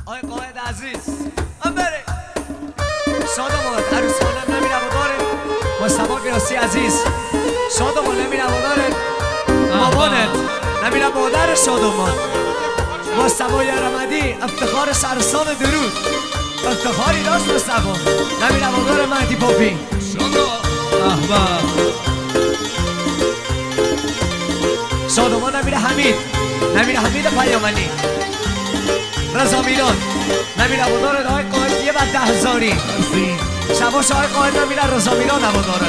آقای قائد عزیز بره شادمان عروسانم نمیره و داره مصطفی گراسی عزیز شادمان نمیره و داره مامانت نمیره مادر شادمان مصطفی رمدی افتخار شهرستان درود افتخاری داشت مصطفی نمیره و داره مهدی پاپی شادمان نمیره حمید پیاملی رضا میلان نمیره و داره آقای قائد یه بعد 10,000 شباش آقای قائد نمیره رضا میلان نمو داره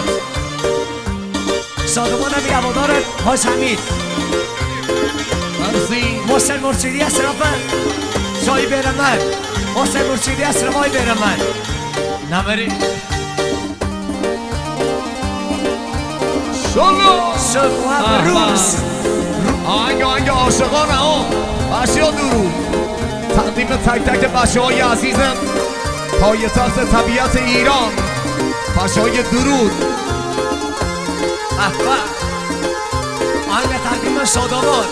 شادمان نمیره و داره هاش حمید محسن مرشدی اصراف جایی برمن محسن مرشدی اصرافای برمن نبری شلو روز آهنگ عاشقانه ها بچه ها درود تقدیم تک تک بچه های عزیزم پایتخت طبیعت ایران بچه های درود آهنگ تقدیم شاداباد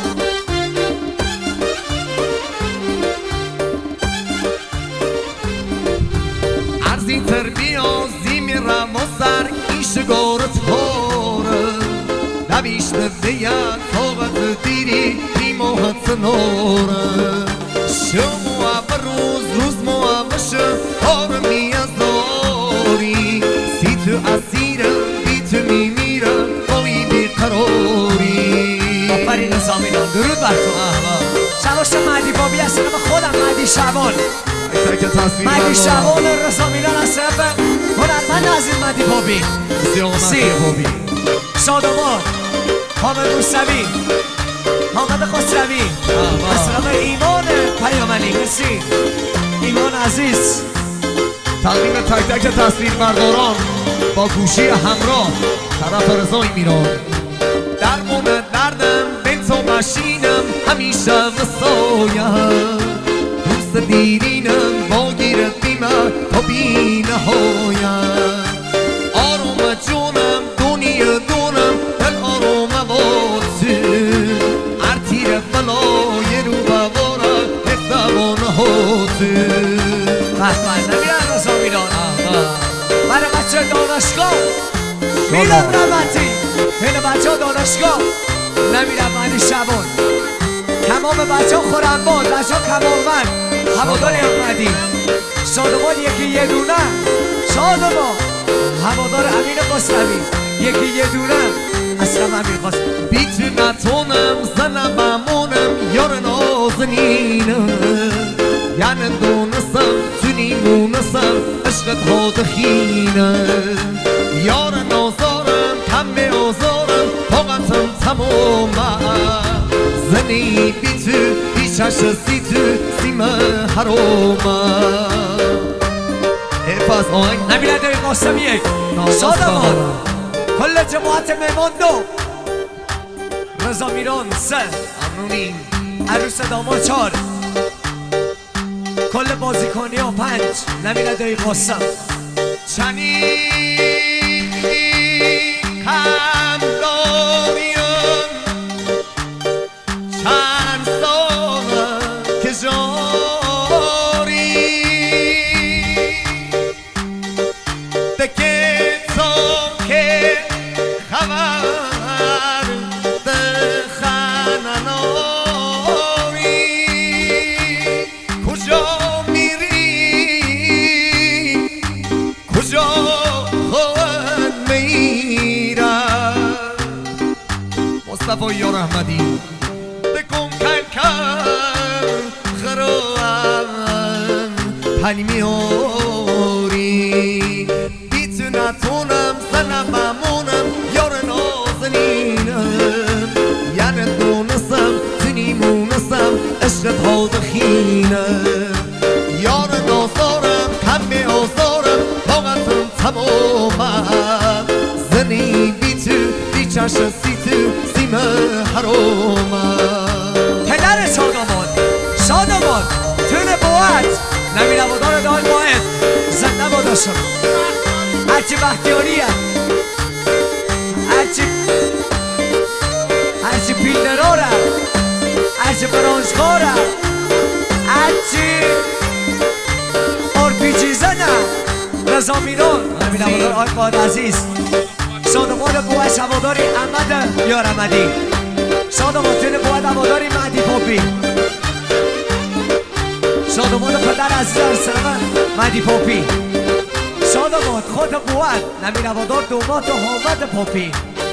ارزی تربیازی میرم و سر ایشگارت هاره نویشته بیاد طاقت دیری بیماهت ناره شما روز موامشه آرمی از داری سی تو اسیرم بی تو میمیرم بایی بیقراری آفرین نظامیان درود بر تو شباش مهدی بابی هستم خودم مهدی شعبان مهدی شعبان و رضا میلان از طرف هنرمند عزیز مهدی بابی شادمان حامد موسوی حامد خسروی از طرف ایمان پیاملی مرسی ایمان عزیز تقدیم تک تک تصویر برداران با گوشی همراه طرف رضای میران درمون دردم بنت و مشینم همیشه وسایم دوست دیرینم با گیرت بیمه تا بی نهایم آروم جونم دنیا دونم دل آروم واسه ارتیر بلای رو بوارا افتوان هاته نمیرن رضا میلان برای بچه دانشگاه میلان رمتی این بچه ها دانشگاه نمیرن مهدی شعبان تمام بچه ها خورنبان بچه ها کمالمند هوادار احمدی شادمان یکی یه دونه شادمان هوادار امین خسروی یکی یه دونه اصلا امین خسروی بیت نتونم زنم بمونم یار نازنینم یعنی دونستم جنیمونستم عشقت ها دخینم یار نازارم کم آزارم طاقتم تمامم زنی بی تو بیشش سی تو سیمه حرامم پس آهنگ نمیره داری قاسم یک شادمان کل جماعت مهمان دو رضا میران سه امنونی عروس داماد 4 کل بازیکنی ها 5 نمیره داری قاسم چنی کم داریم چند سال که جاری دکه تو که خبر دخنناری کجا میری کجا خود میرم مصطفی یار احمدی بکن کن خرام پنی میاری بیت نتونم زنم بمونم یار نازنینم یعنی دونستم تنیمونستم عشقت ها دخینم یار نازارم کم آزارم طاقتم تمامم زنی بی تو بی چش سی تو سیمه حرامم پدر شادمان تون بوات نمیره و داره دای باید زنده باداشم هرچی بختیاریه هرچی پیلدراره هرچی برانشکاره هرچی رضا میرون نمیرم بودار آی باد عزیز صادقات بوش هواداری احمد یار احمدی صادقات بود هواداری مهدی پاپی صادقات پدر عزیز ارسلمه مهدی پاپی صادقات خود بود نمیرم بودار دومات و حامد پاپی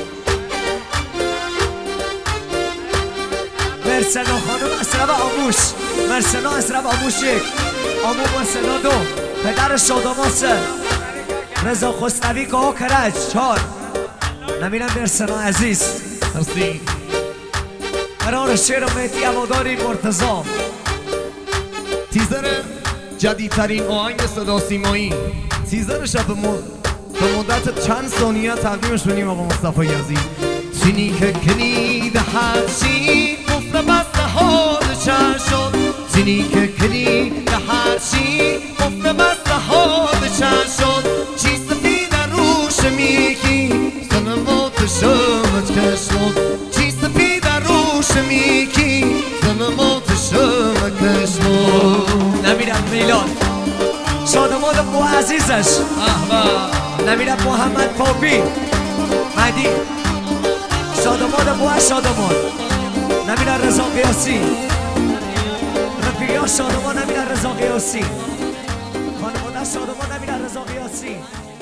مرسنا خانم اسرب آموش مرسنا اسرب آموش یک آمو مرسنا دو پدر شاداماس رضا خسروی که ها کرج چار نمیرم مرسنا عزیز مرسی قرار شیر و مهدی هواداری مرتضا تیزر جدیدترین آهنگ صدا سیمایی تیزر شب به مدت چند ثانیه تقدیمش کنیم آقا مصطفی عزیز چینی که کلید هرچی قفل بسته حال چند شد چینی که کلید هرچی قفل بسته حال چند شد چی سفید روش میکی ظلمات شمت کشمد چی سفید روش میکی ظلمات شمت کشمد نمیرم میلاد شادمان بو عزیزش نمیرم محمد پاپی مهدی شادمان بو شادمان نمیرم رضا قیاسی رفیقی ها شادمان نمیرم رضا قیاسی خانواده شادمان نمیرم رضا قیاسی